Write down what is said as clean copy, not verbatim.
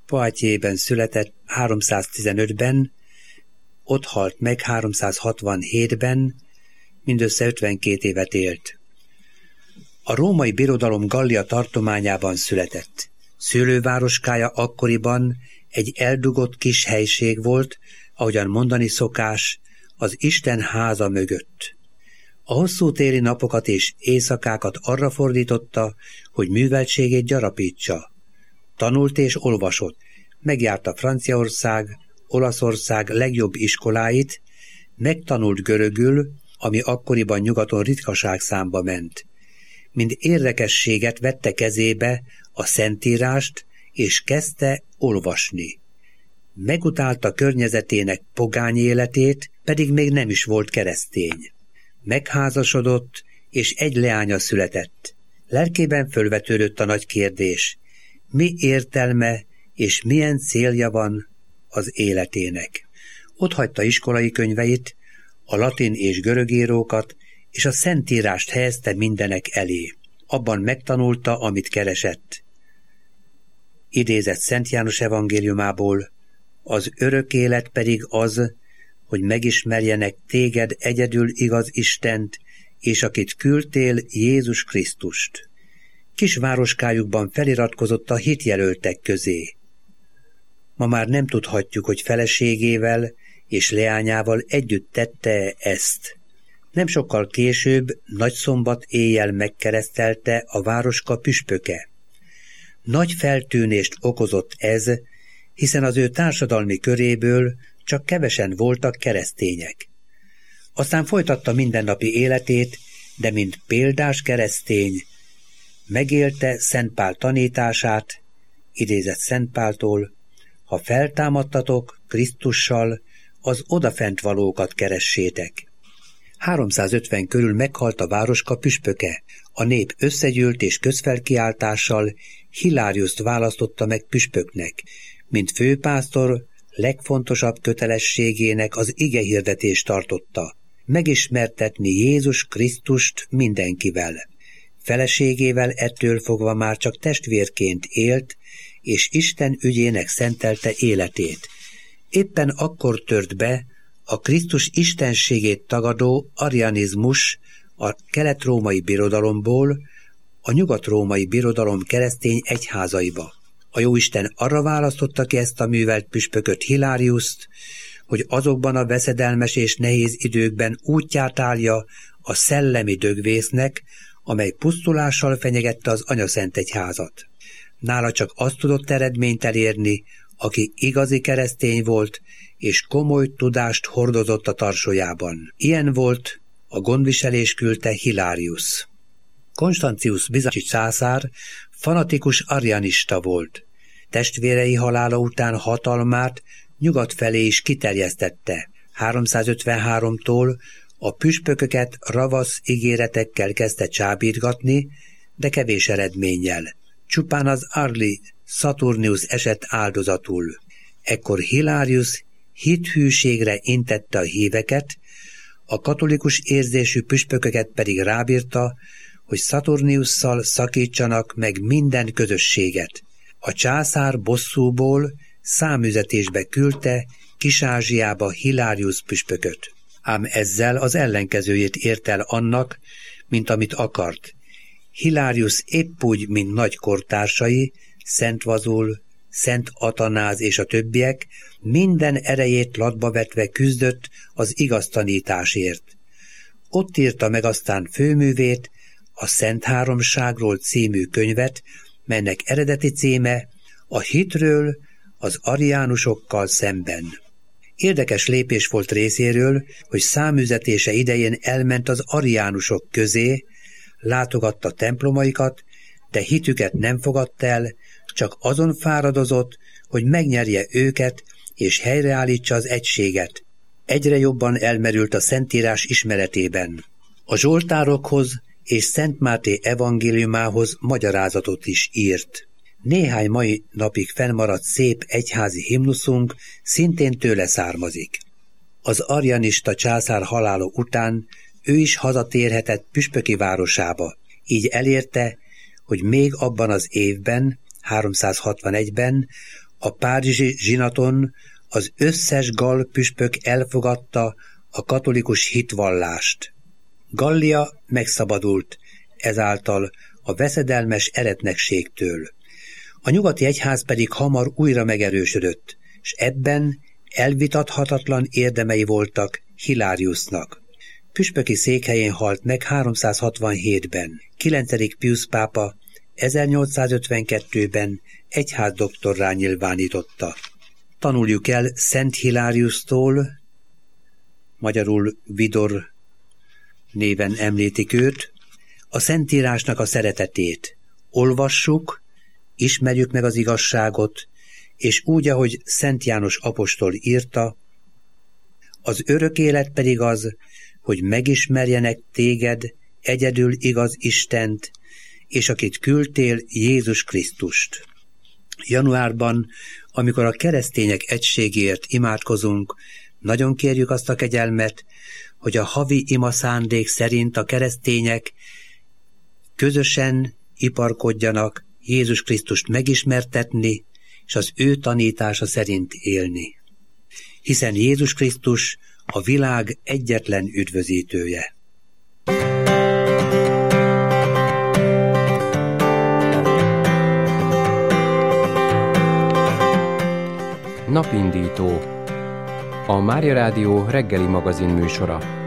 Poitiers-ben született 315-ben, ott halt meg 367-ben, mindössze 52 évet élt. A Római Birodalom Gallia tartományában született. Szülővároskája akkoriban egy eldugott kis helység volt, ahogyan mondani szokás, az Isten háza mögött. A hosszú téli napokat és éjszakákat arra fordította, hogy műveltségét gyarapítsa. Tanult és olvasott, megjárta Franciaország, Olaszország legjobb iskoláit, megtanult görögül, ami akkoriban nyugaton ritkaság számba ment. Mint érdekességet vette kezébe a Szentírást, és kezdte olvasni. Megutálta környezetének pogány életét, pedig még nem is volt keresztény. Megházasodott, és egy leánya született. Lelkében fölvetődött a nagy kérdés: mi értelme és milyen célja van az életének? Otthagyta iskolai könyveit, a latin és görög írókat, és a Szentírást helyezte mindenek elé. Abban megtanulta, amit keresett. Idézett Szent János evangéliumából: az örök élet pedig az, hogy megismerjenek téged egyedül igaz Istent, és akit küldtél, Jézus Krisztust. Kisvároskájukban feliratkozott a hitjelöltek közé. Ma már nem tudhatjuk, hogy feleségével és leányával együtt tette ezt. Nem sokkal később, Nagyszombat éjjel megkeresztelte a városka püspöke. Nagy feltűnést okozott ez, hiszen az ő társadalmi köréből csak kevesen voltak keresztények. Aztán folytatta mindennapi életét, de mint példás keresztény, megélte Szent Pál tanítását, idézett Szent Páltól: ha feltámadtatok Krisztussal, az odafent valókat keressétek. 350 körül meghalt a városka püspöke. A nép összegyűlt és közfelkiáltással Hiláriuszt választotta meg püspöknek, mint főpásztor legfontosabb kötelességének az igehirdetést tartotta, megismertetni Jézus Krisztust mindenkivel. Feleségével ettől fogva már csak testvérként élt, és Isten ügyének szentelte életét. Éppen akkor tört be a Krisztus istenségét tagadó arianizmus a kelet-római birodalomból a nyugat-római birodalom keresztény egyházaiba. A jóisten arra választotta ki ezt a művelt püspököt, Hiláriuszt, hogy azokban a veszedelmes és nehéz időkben útját állja a szellemi dögvésznek, amely pusztulással fenyegette az anyaszentegyházat. Nála csak azt tudott eredményt elérni, aki igazi keresztény volt, és komoly tudást hordozott a tarsójában. Ilyen volt a gondviselés küldte Hilárius. Konstancius bizánci császár fanatikus arianista volt. Testvérei halála után hatalmát nyugat felé is kiterjesztette. 353-tól a püspököket ravasz ígéretekkel kezdte csábítgatni, de kevés eredménnyel. Csupán az Arli Saturnius esett áldozatul. Ekkor Hilárius hithűségre intette a híveket, a katolikus érzésű püspököket pedig rábírta, hogy Saturniusszal szakítsanak meg minden közösséget. A császár bosszúból számüzetésbe küldte Kis-Ázsiába Hilárius püspököt. Ám ezzel az ellenkezőjét ért el annak, mint amit akart. Hilárius épp úgy, mint nagy kortársai, Szent Vazul, Szent Atanáz és a többiek, minden erejét latba vetve küzdött az igaz tanításért. Ott írta meg aztán főművét, a Szent Háromságról című könyvet, melynek eredeti címe a hitről az ariánusokkal szemben. Érdekes lépés volt részéről, hogy számüzetése idején elment az ariánusok közé, látogatta templomaikat, de hitüket nem fogadta el, csak azon fáradozott, hogy megnyerje őket és helyreállítsa az egységet. Egyre jobban elmerült a Szentírás ismeretében. A zsoltárokhoz és Szent Máté evangéliumához magyarázatot is írt. Néhány mai napig fennmaradt szép egyházi himnuszunk szintén tőle származik. Az arianista császár halála után ő is hazatérhetett püspöki városába, így elérte, hogy még abban az évben, 361-ben A párizsi zsinaton az összes gall püspök elfogadta a katolikus hitvallást. Gallia megszabadult ezáltal a veszedelmes eretnekségtől. A nyugati egyház pedig hamar újra megerősödött, és ebben elvitathatatlan érdemei voltak Hiláriusnak. Püspöki székhelyén halt meg 367-ben. 9. Pius pápa 1852-ben egyházdoktorrá nyilvánította. Tanuljuk el Szent Hiláriustól, magyarul Vidor néven említik őt, a Szentírásnak a szeretetét. Olvassuk, ismerjük meg az igazságot, és úgy, ahogy Szent János apostol írta, az örök élet pedig az, hogy megismerjenek téged, egyedül igaz Istent, és akit küldtél, Jézus Krisztust. Januárban, amikor a keresztények egységéért imádkozunk, nagyon kérjük azt a kegyelmet, hogy a havi ima szándék szerint a keresztények közösen iparkodjanak Jézus Krisztust megismertetni, és az ő tanítása szerint élni. Hiszen Jézus Krisztus a világ egyetlen üdvözítője. Napindító. A Mária Rádió reggeli magazin műsora.